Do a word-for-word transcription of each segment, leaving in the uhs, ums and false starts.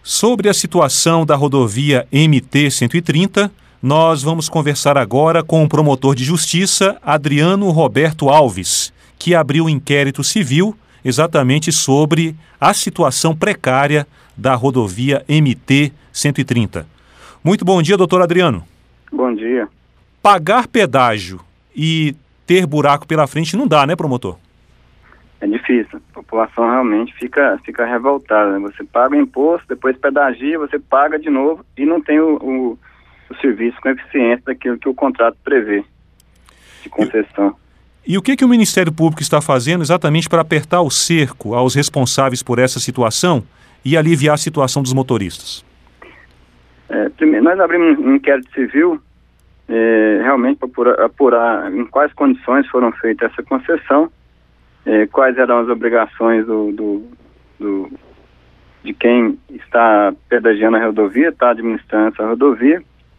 Sobre a situação da rodovia M T cento e trinta, nós vamos conversar agora com o promotor de justiça, Adriano Roberto Alves, que abriu um inquérito civil exatamente sobre a situação precária da rodovia M T cento e trinta. Muito bom dia, doutor Adriano. Bom dia. Pagar pedágio e ter buraco pela frente não dá, né, promotor? É difícil. A população realmente fica, fica revoltada, né? Você paga o imposto, depois pedagia, você paga de novo e não tem o, o, o serviço com eficiência daquilo que o contrato prevê de concessão. E, e o que, que o Ministério Público está fazendo exatamente para apertar o cerco aos responsáveis por essa situação e aliviar a situação dos motoristas? É, primeiro, nós abrimos um inquérito civil é, realmente para apurar, apurar em quais condições foram feitas essa concessão, é, quais eram as obrigações do, do, do, de quem está pedagiando a rodovia, está administrando essa rodovia,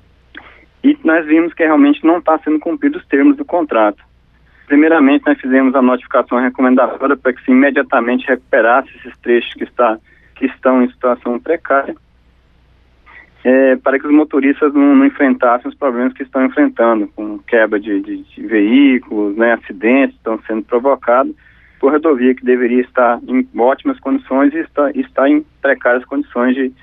e nós vimos que realmente não está sendo cumprido os termos do contrato. Primeiramente, nós fizemos a notificação recomendatória para que se imediatamente recuperasse esses trechos que, está, que estão em situação precária, É, para que os motoristas não, não enfrentassem os problemas que estão enfrentando, com quebra de, de, de veículos, né, acidentes estão sendo provocados por rodovia que deveria estar em ótimas condições e está, está em precárias condições de,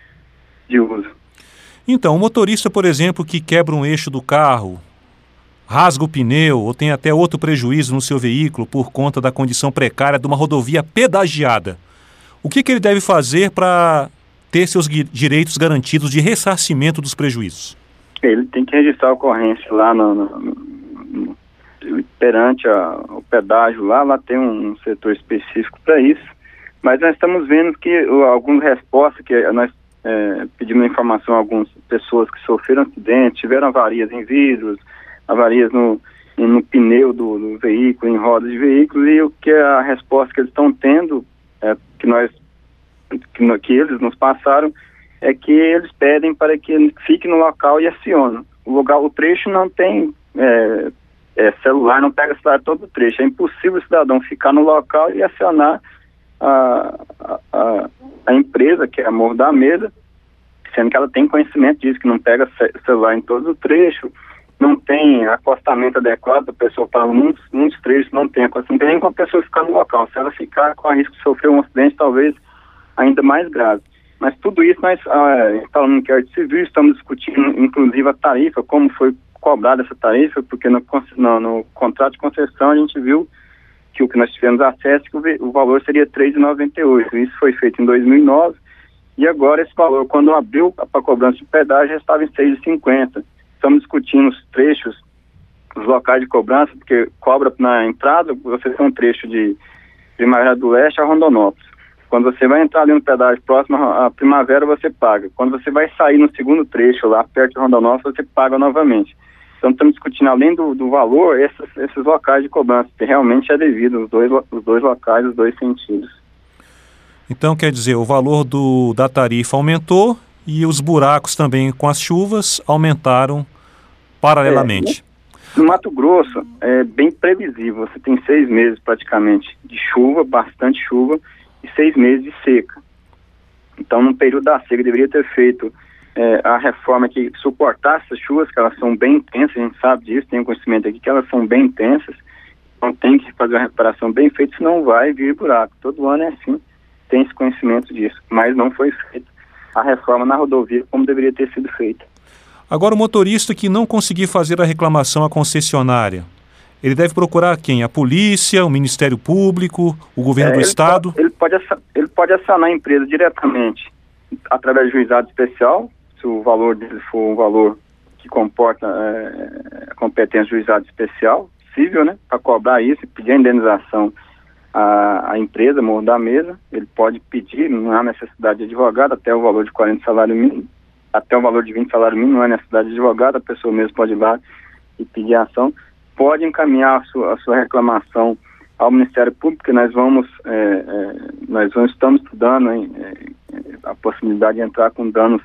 de uso. Então, o motorista, por exemplo, que quebra um eixo do carro, rasga o pneu ou tem até outro prejuízo no seu veículo por conta da condição precária de uma rodovia pedagiada, o que, que ele deve fazer para ter seus direitos garantidos de ressarcimento dos prejuízos? Ele tem que registrar a ocorrência lá no, no, no, perante a, o pedágio lá, lá tem um setor específico para isso, mas nós estamos vendo que uh, algumas respostas, que nós é, pedimos informação a algumas pessoas que sofreram acidente, tiveram avarias em vidros, avarias no, no pneu do, do veículo, em rodas de veículos, e o que a resposta que eles estão tendo, é, que nós Que, que eles nos passaram, é que eles pedem para que ele fique no local e acione. O lugar, o trecho não tem é, é, celular, não pega celular todo o trecho. É impossível o cidadão ficar no local e acionar a, a, a empresa, que é a Morro da Mesa, sendo que ela tem conhecimento disso, que não pega celular em todo o trecho, não tem acostamento adequado, a pessoa para muitos, muitos trechos não tem acostamento, não tem nem como a pessoa ficar no local. Se ela ficar, corre risco de sofrer um acidente, talvez ainda mais grave. Mas tudo isso nós ah, falamos no inquérito civil, estamos discutindo inclusive a tarifa, como foi cobrada essa tarifa, porque no, no, no contrato de concessão a gente viu que o que nós tivemos acesso, que o, o valor seria três reais e noventa e oito centavos. Isso foi feito em dois mil e nove, e agora esse valor, quando abriu para cobrança de pedágio, já estava em seis reais e cinquenta centavos. Estamos discutindo os trechos, os locais de cobrança, porque cobra na entrada, você tem um trecho de Primavera do Leste a Rondonópolis. Quando você vai entrar ali no pedágio próximo à Primavera, você paga. Quando você vai sair no segundo trecho, lá perto de Rondonópolis, você paga novamente. Então, estamos discutindo, além do, do valor, esses, esses locais de cobrança, que realmente é devido, os dois, os dois locais, os dois sentidos. Então, quer dizer, o valor do, da tarifa aumentou e os buracos também com as chuvas aumentaram paralelamente. É, no Mato Grosso, é bem previsível. Você tem seis meses, praticamente, de chuva, bastante chuva, e seis meses de seca. Então, no período da seca, deveria ter feito é, a reforma que suportasse essas chuvas, que elas são bem intensas, a gente sabe disso, tem um conhecimento aqui que elas são bem intensas, então tem que fazer uma recuperação bem feita, senão vai vir buraco. Todo ano é assim, tem esse conhecimento disso, mas não foi feita a reforma na rodovia como deveria ter sido feita. Agora, o motorista que não conseguir fazer a reclamação à concessionária, ele deve procurar quem? A polícia, o Ministério Público, o governo é, do ele Estado? Pode, ele, pode, ele pode acionar a empresa diretamente através de juizado especial, se o valor dele for um valor que comporta é, a competência de juizado especial, civil, né, para cobrar isso e pedir a indenização à, à empresa, Morro da Mesa. Ele pode pedir, não há necessidade de advogado, até o valor de quarenta salário mínimo, até o valor de vinte salário mínimo, não há necessidade de advogado, a pessoa mesmo pode ir lá e pedir a ação. Pode encaminhar a sua, a sua reclamação ao Ministério Público, que nós vamos, é, é, nós vamos, estamos estudando hein, é, a possibilidade de entrar com danos,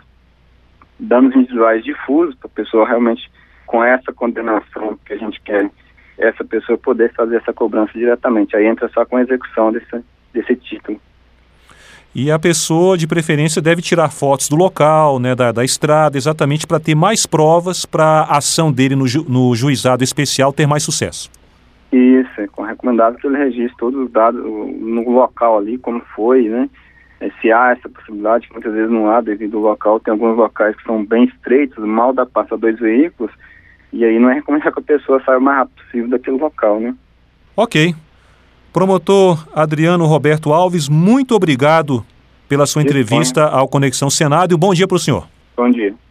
danos individuais difusos, para a pessoa realmente, com essa condenação que a gente quer, essa pessoa poder fazer essa cobrança diretamente. Aí entra só com a execução desse, desse título. E a pessoa, de preferência, deve tirar fotos do local, né, da, da estrada, exatamente para ter mais provas para a ação dele no, ju, no juizado especial ter mais sucesso. Isso, é recomendável que ele registre todos os dados no local ali, como foi, né? É, se há essa possibilidade, que muitas vezes não há devido ao local, tem alguns locais que são bem estreitos, mal dá para passar dois veículos, e aí não é recomendável que a pessoa saia o mais rápido possível daquele local, né? Ok. Promotor Adriano Roberto Alves, muito obrigado pela sua entrevista ao Conexão Senado e um bom dia para o senhor. Bom dia.